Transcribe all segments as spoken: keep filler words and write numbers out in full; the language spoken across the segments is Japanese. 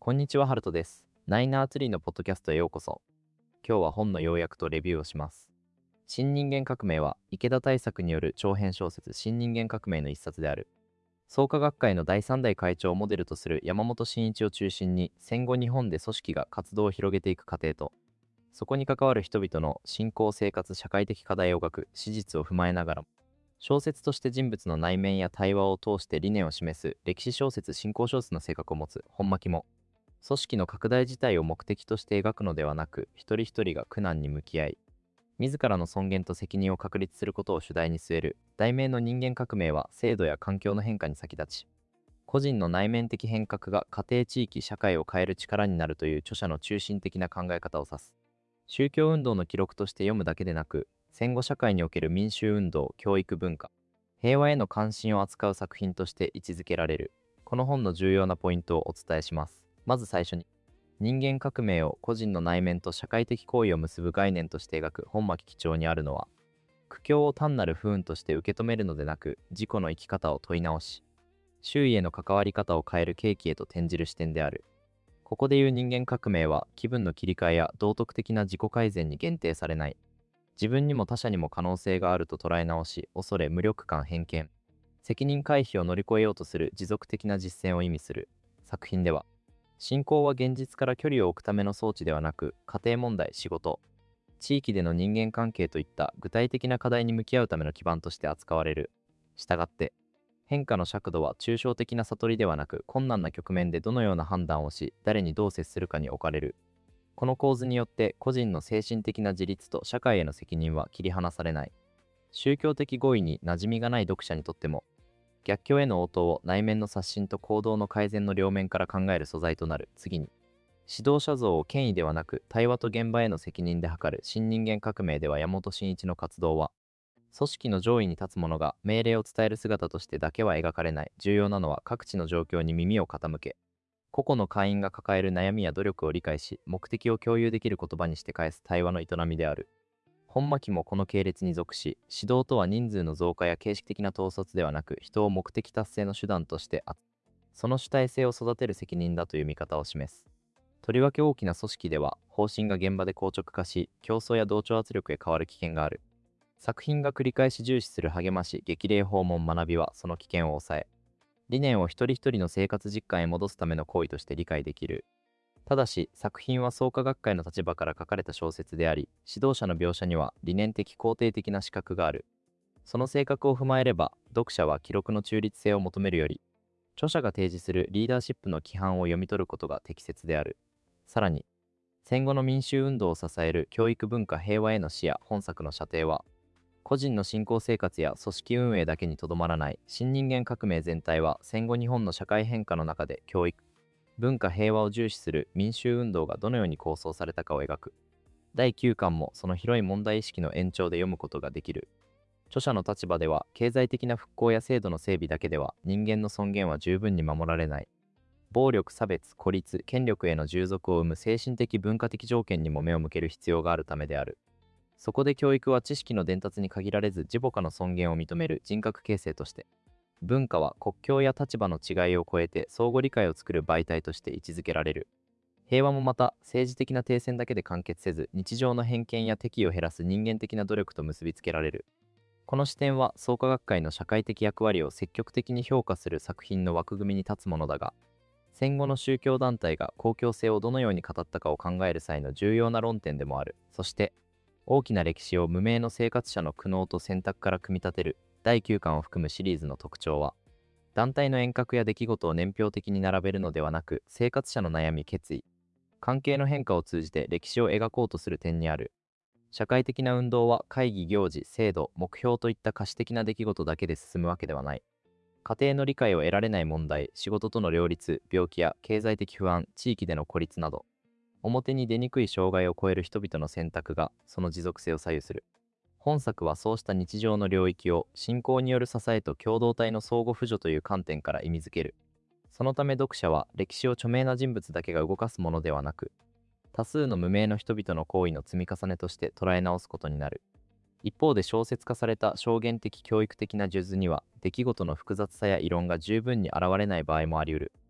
こんにちは、ハルトです。ナイナーツリーのポッドキャストへようこそ。今日は本の要約とレビューをします。新人間革命は池田大作による長編小説新人間革命の一冊である。創価学会のだいさん代会長をモデルとする山本真一を中心に戦後日本で組織が活動を広げていく過程と、そこに関わる人々の信仰生活社会的課題を描く史実を踏まえながらも、小説として人物の内面や対話を通して理念を示す歴史小説信仰小説の性格を持つ本巻も、組織の拡大自体を目的として描くのではなく、一人一人が苦難に向き合い、自らの尊厳と責任を確立することを主題に据える。題名の人間革命は制度や環境の変化に先立ち、個人の内面的変革が家庭地域社会を変える力になるという著者の中心的な考え方を指す。宗教運動の記録として読むだけでなく、戦後社会における民衆運動、教育文化、平和への関心を扱う作品として位置づけられる。この本の重要なポイントをお伝えします。まず最初に、人間革命を個人の内面と社会的行為を結ぶ概念として描く本巻記帳にあるのは、苦境を単なる不運として受け止めるのでなく、自己の生き方を問い直し、周囲への関わり方を変える契機へと転じる視点である。ここでいう人間革命は、気分の切り替えや道徳的な自己改善に限定されない。自分にも他者にも可能性があると捉え直し、恐れ、無力感、偏見、責任回避を乗り越えようとする持続的な実践を意味する。作品では、信仰は現実から距離を置くための装置ではなく、家庭問題、仕事、地域での人間関係といった具体的な課題に向き合うための基盤として扱われる。したがって、変化の尺度は抽象的な悟りではなく、困難な局面でどのような判断をし、誰にどう接するかに置かれる。この構図によって、個人の精神的な自立と社会への責任は切り離されない。宗教的語彙に馴染みがない読者にとっても、逆境への応答を内面の刷新と行動の改善の両面から考える素材となる。次に、指導者像を権威ではなく対話と現場への責任で図る新人間革命では、山本真一の活動は、組織の上位に立つ者が命令を伝える姿としてだけは描かれない。重要なのは各地の状況に耳を傾け、個々の会員が抱える悩みや努力を理解し、目的を共有できる言葉にして返す対話の営みである。本巻もこの系列に属し、指導とは人数の増加や形式的な統率ではなく、人を目的達成の手段としてあ、その主体性を育てる責任だという見方を示す。とりわけ大きな組織では、方針が現場で硬直化し、競争や同調圧力へ変わる危険がある。作品が繰り返し重視する励まし、激励訪問、学びはその危険を抑え、理念を一人一人の生活実感へ戻すための行為として理解できる。ただし、作品は創価学会の立場から書かれた小説であり、指導者の描写には理念的肯定的な視覚がある。その性格を踏まえれば、読者は記録の中立性を求めるより、著者が提示するリーダーシップの規範を読み取ることが適切である。さらに、戦後の民衆運動を支える教育文化平和への視野。本作の射程は、個人の信仰生活や組織運営だけにとどまらない。新人間革命全体は、戦後日本の社会変化の中で教育、文化平和を重視する民衆運動がどのように構想されたかを描く。だいきゅうかんもその広い問題意識の延長で読むことができる。著者の立場では、経済的な復興や制度の整備だけでは人間の尊厳は十分に守られない。暴力、差別、孤立、権力への従属を生む精神的文化的条件にも目を向ける必要があるためである。そこで教育は知識の伝達に限られず、自母の尊厳を認める人格形成として、文化は国境や立場の違いを超えて相互理解を作る媒体として位置づけられる。平和もまた、政治的な停戦だけで完結せず、日常の偏見や敵意を減らす人間的な努力と結びつけられる。この視点は創価学会の社会的役割を積極的に評価する作品の枠組みに立つものだが、戦後の宗教団体が公共性をどのように語ったかを考える際の重要な論点でもある。そして、大きな歴史を無名の生活者の苦悩と選択から組み立てるだいきゅうかんを含むシリーズの特徴は、団体の遠隔や出来事を年表的に並べるのではなく、生活者の悩み、決意、関係の変化を通じて歴史を描こうとする点にある。社会的な運動は会議、行事、制度、目標といった可視的な出来事だけで進むわけではない。家庭の理解を得られない問題、仕事との両立、病気や経済的不安、地域での孤立など、表に出にくい障害を超える人々の選択がその持続性を左右する。本作はそうした日常の領域を信仰による支えと共同体の相互扶助という観点から意味づける。そのため読者は歴史を著名な人物だけが動かすものではなく、多数の無名の人々の行為の積み重ねとして捉え直すことになる。一方で小説化された証言的教育的な叙図には、出来事の複雑さや異論が十分に現れない場合もあり得る。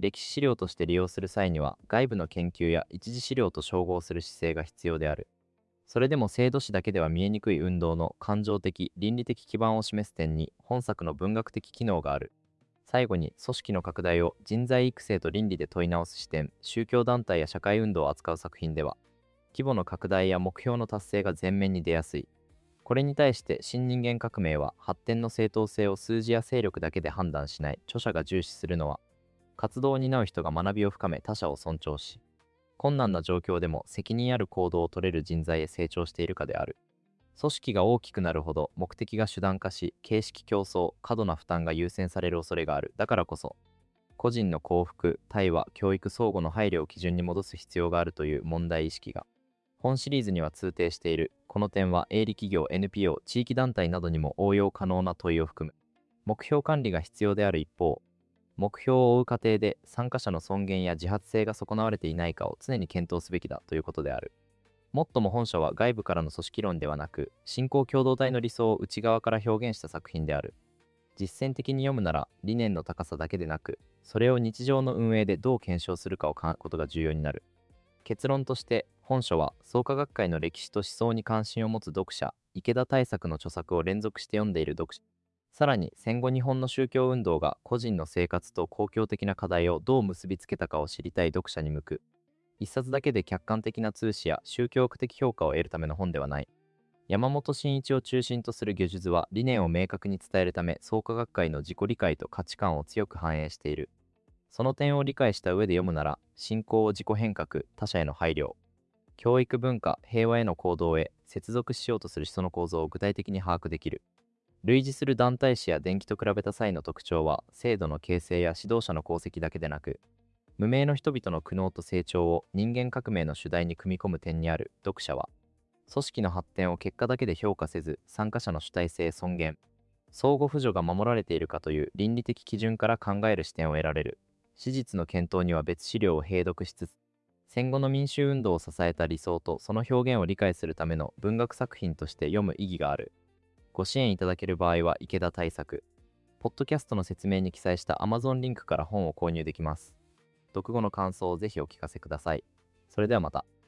歴史資料として利用する際には、外部の研究や一次資料と照合する姿勢が必要である。それでも制度史だけでは見えにくい運動の感情的、倫理的基盤を示す点に本作の文学的機能がある。最後に、組織の拡大を人材育成と倫理で問い直す視点、宗教団体や社会運動を扱う作品では、規模の拡大や目標の達成が前面に出やすい。これに対して新人間革命は発展の正当性を数字や勢力だけで判断しない。著者が重視するのは、活動を担う人が学びを深め他者を尊重し、困難な状況でも責任ある行動を取れる人材へ成長しているかである。組織が大きくなるほど目的が手段化し、形式競争、過度な負担が優先される恐れがある。だからこそ、個人の幸福、対話、教育相互の配慮を基準に戻す必要があるという問題意識が、本シリーズには通底している。この点は営利企業、エヌピーオー、地域団体などにも応用可能な問いを含む。目標管理が必要である一方、目標を追う過程で参加者の尊厳や自発性が損なわれていないかを常に検討すべきだということである。もっとも本書は外部からの組織論ではなく、信仰共同体の理想を内側から表現した作品である。実践的に読むなら理念の高さだけでなく、それを日常の運営でどう検証するかを考えることが重要になる。結論として、本書は創価学会の歴史と思想に関心を持つ読者、池田大作の著作を連続して読んでいる読者、さらに戦後日本の宗教運動が個人の生活と公共的な課題をどう結びつけたかを知りたい読者に向く。一冊だけで客観的な通史や宗教学的評価を得るための本ではない。山本真一を中心とする叙述は理念を明確に伝えるため、創価学会の自己理解と価値観を強く反映している。その点を理解した上で読むなら、信仰を自己変革、他者への配慮、教育文化、平和への行動へ接続しようとする思想の構造を具体的に把握できる。類似する団体史や伝記と比べた際の特徴は、制度の形成や指導者の功績だけでなく、無名の人々の苦悩と成長を人間革命の主題に組み込む点にある。読者は、組織の発展を結果だけで評価せず、参加者の主体性、尊厳、相互扶助が守られているかという倫理的基準から考える視点を得られる。史実の検討には別資料を併読しつつ、戦後の民衆運動を支えた理想とその表現を理解するための文学作品として読む意義がある。ご支援いただける場合は池田大作、ポッドキャストの説明に記載した Amazon リンクから本を購入できます。読後の感想をぜひお聞かせください。それではまた。